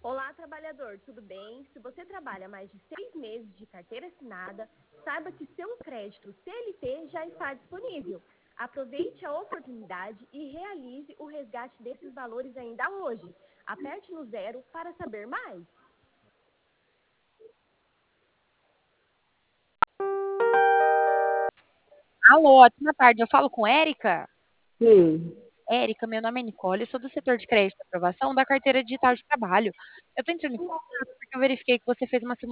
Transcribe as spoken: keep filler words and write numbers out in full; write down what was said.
Olá, trabalhador, tudo bem? Se você trabalha mais de seis meses de carteira assinada, saiba que seu crédito C L T já está disponível. Aproveite a oportunidade e realize o resgate desses valores ainda hoje. Aperte no zero para saber mais. Alô, ótima tarde. Eu falo com Érica? Sim. Érica, meu nome é Nicole, eu sou do setor de crédito e aprovação da carteira digital de trabalho. Eu tô entrando em contato porque eu verifiquei que você fez uma